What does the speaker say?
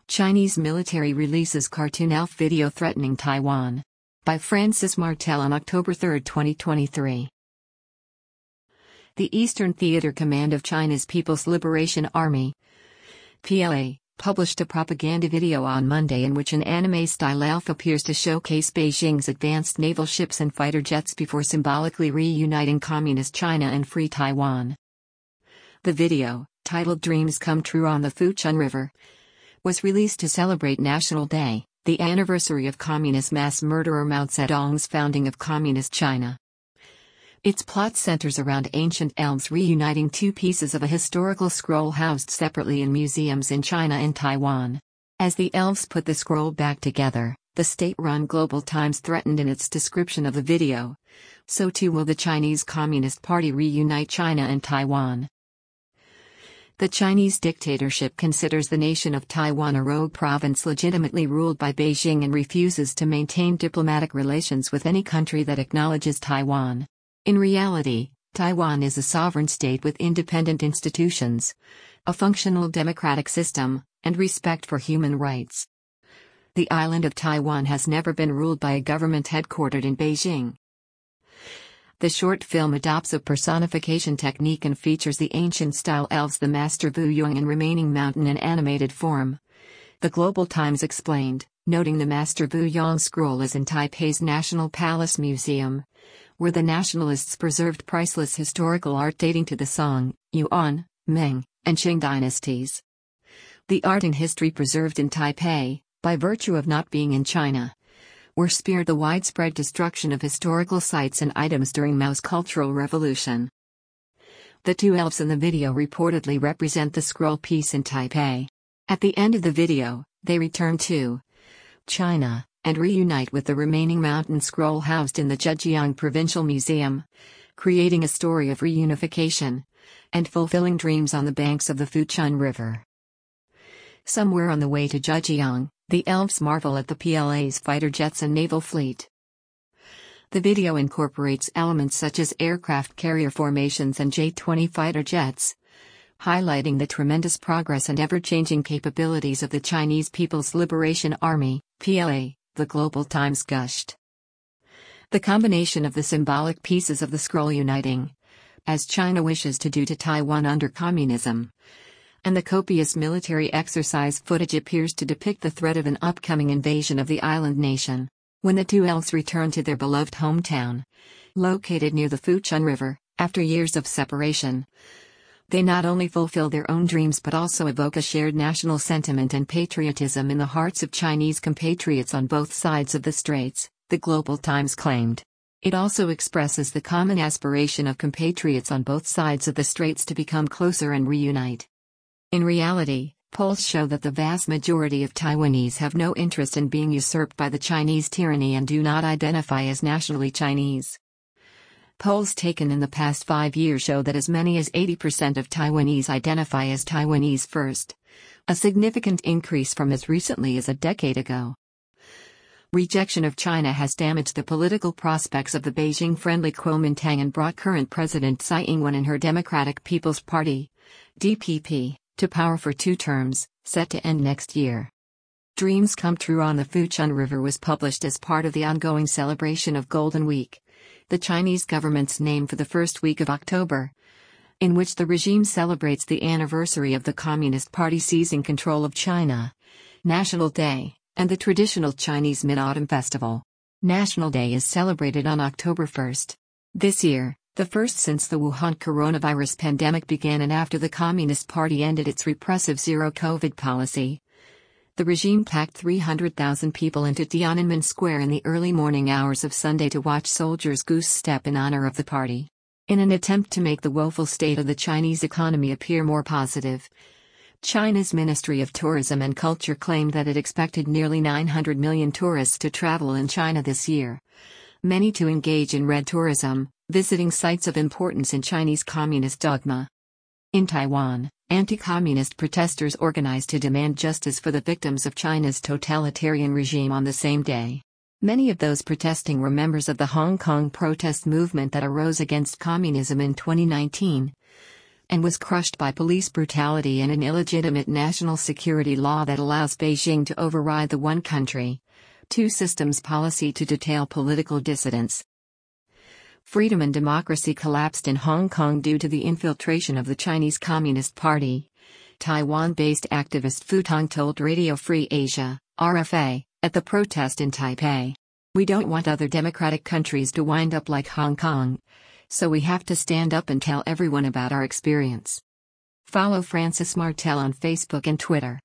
Chinese military releases cartoon elf video threatening Taiwan. By Francis Martel on October 3, 2023. The Eastern Theater Command of China's People's Liberation Army (PLA) published a propaganda video on Monday in which an anime-style elf appears to showcase Beijing's advanced naval ships and fighter jets before symbolically reuniting Communist China and Free Taiwan. The video, titled Dreams Come True on the Fuchun River, was released to celebrate National Day, the anniversary of Communist mass murderer Mao Zedong's founding of Communist China. Its plot centers around ancient elves reuniting two pieces of a historical scroll housed separately in museums in China and Taiwan. As the elves put the scroll back together, the state-run Global Times threatened in its description of the video, so too will the Chinese Communist Party reunite China and Taiwan. The Chinese dictatorship considers the nation of Taiwan a rogue province legitimately ruled by Beijing and refuses to maintain diplomatic relations with any country that acknowledges Taiwan. In reality, Taiwan is a sovereign state with independent institutions, a functional democratic system, and respect for human rights. The island of Taiwan has never been ruled by a government headquartered in Beijing. The short film adopts a personification technique and features the ancient-style elves the Master Wu Yong and remaining mountain in animated form. The Global Times explained, noting the Master Wu Yong scroll is in Taipei's National Palace Museum, where the nationalists preserved priceless historical art dating to the Song, Yuan, Ming, and Qing dynasties. The art and history preserved in Taipei, by virtue of not being in China, were spared the widespread destruction of historical sites and items during Mao's Cultural Revolution. The two elves in the video reportedly represent the scroll piece in Taipei. At the end of the video, they return to China and reunite with the remaining mountain scroll housed in the Zhejiang Provincial Museum, creating a story of reunification and fulfilling dreams on the banks of the Fuchun River. Somewhere on the way to Zhejiang, the elves marvel at the PLA's fighter jets and naval fleet. The video incorporates elements such as aircraft carrier formations and J-20 fighter jets, highlighting the tremendous progress and ever-changing capabilities of the Chinese People's Liberation Army, PLA, the Global Times gushed. The combination of the symbolic pieces of the scroll uniting, as China wishes to do to Taiwan under communism, and the copious military exercise footage appears to depict the threat of an upcoming invasion of the island nation, when the two elves return to their beloved hometown, located near the Fuchun River, after years of separation. They not only fulfill their own dreams but also evoke a shared national sentiment and patriotism in the hearts of Chinese compatriots on both sides of the straits, the Global Times claimed. It also expresses the common aspiration of compatriots on both sides of the straits to become closer and reunite. In reality, polls show that the vast majority of Taiwanese have no interest in being usurped by the Chinese tyranny and do not identify as nationally Chinese. Polls taken in the past 5 years show that as many as 80% of Taiwanese identify as Taiwanese first, a significant increase from as recently as a decade ago. Rejection of China has damaged the political prospects of the Beijing-friendly Kuomintang and brought current President Tsai Ing-wen and her Democratic People's Party, DPP, to power for 2 terms, set to end next year. Dreams Come True on the Fuchun River was published as part of the ongoing celebration of Golden Week, the Chinese government's name for the first week of October, in which the regime celebrates the anniversary of the Communist Party seizing control of China, National Day, and the traditional Chinese Mid-Autumn Festival. National Day is celebrated on October 1st. This year, the first since the Wuhan coronavirus pandemic began and after the Communist Party ended its repressive zero-COVID policy. The regime packed 300,000 people into Tiananmen Square in the early morning hours of Sunday to watch soldiers goose step in honor of the party. In an attempt to make the woeful state of the Chinese economy appear more positive, China's Ministry of Tourism and Culture claimed that it expected nearly 900 million tourists to travel in China this year, many to engage in red tourism, visiting sites of importance in Chinese communist dogma. In Taiwan, anti-communist protesters organized to demand justice for the victims of China's totalitarian regime on the same day. Many of those protesting were members of the Hong Kong protest movement that arose against communism in 2019, and was crushed by police brutality and an illegitimate national security law that allows Beijing to override the one country, two systems policy to detail political dissidents. Freedom and democracy collapsed in Hong Kong due to the infiltration of the Chinese Communist Party. Taiwan-based activist Fu Tong told Radio Free Asia, RFA, at the protest in Taipei. "We don't want other democratic countries to wind up like Hong Kong. So we have to stand up and tell everyone about our experience." Follow Francis Martel on Facebook and Twitter.